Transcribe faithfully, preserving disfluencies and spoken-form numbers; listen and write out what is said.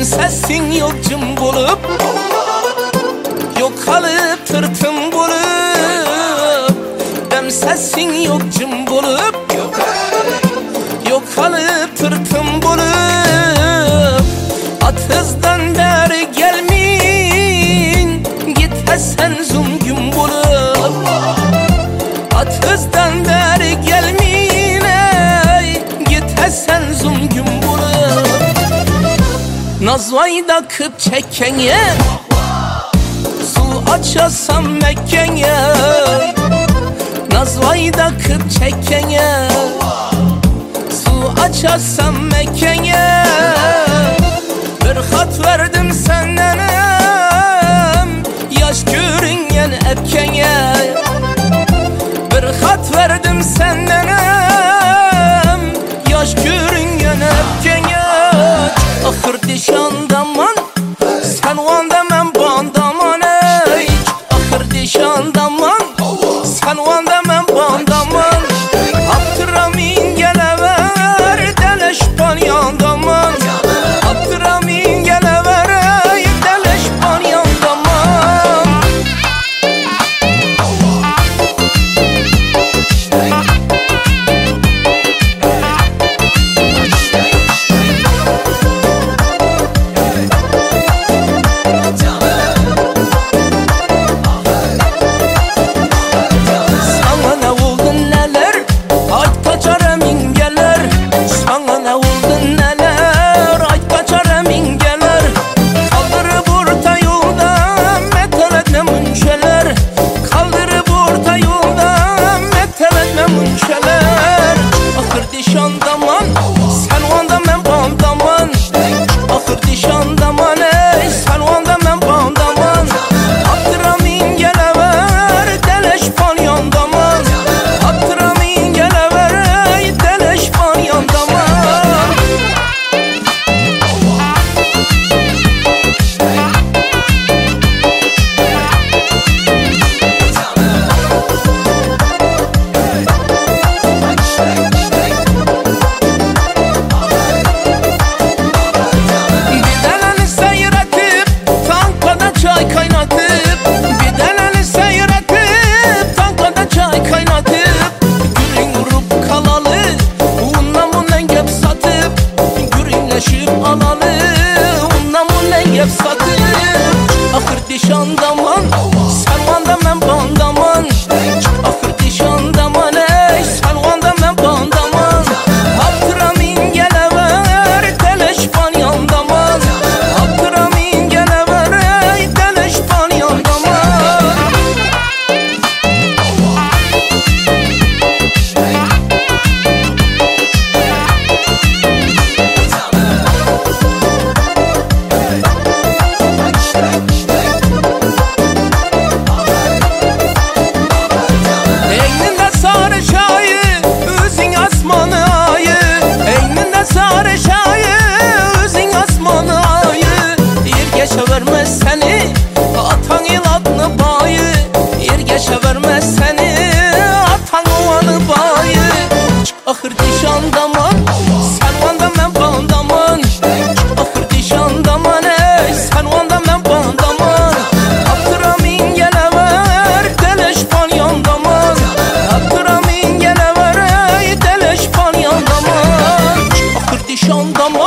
sesin yok cım bulup, yok kalıp tırtım bulup. Dem sesin yok cım bulup, yok kalıp tırtım bulup. Atızdan beri gelmin, git sen zum gün bulup. Atızdan beri gelmin, ey, git sen zum gün bulup. Nazvayda kıp çekkenye, su açasam Mekkenye. Nazvayda kıp çekkenye, su açasam Mekkenye. Bir hat verdim sendenem, yaş görüngen epkenye. Bir hat verdim sendenem, yaş görüngen epkenye. Ahır dişandaman, sen vanda men bandaman ey. Ahır dişandaman, sen vanda men bandaman. Abdurrahmin gelever, deleş panyandaman. Abdurrahmin gelever, ey, deleş panyandaman. Dişandaman, sen vanda men bandaman. Ahır dişandaman ey, sen vanda men bandaman. Abdurrahmin gelever, deleş panyandaman. Abdurrahmin gelever, ey, deleş panyandaman. Ahır dişandaman, sen vanda men bandaman. Ahır dişandaman ey, sen vanda men bandaman. Abdurrahmin gelever, deleş panyandaman. Abdurrahmin gelever, ey, deleş panyandaman. Vermez seni, atan iladını bayı. Yergeçe vermez seni, atan ovanı bayı. Ahır dişandaman, sen vanda men bandaman. Ahır dişandaman ey, sen vanda men bandaman. Abdurrahmin gelever, deleş panyandaman. Abdurrahmin gelever, ey, deleş panyandaman. Ahır dişandaman.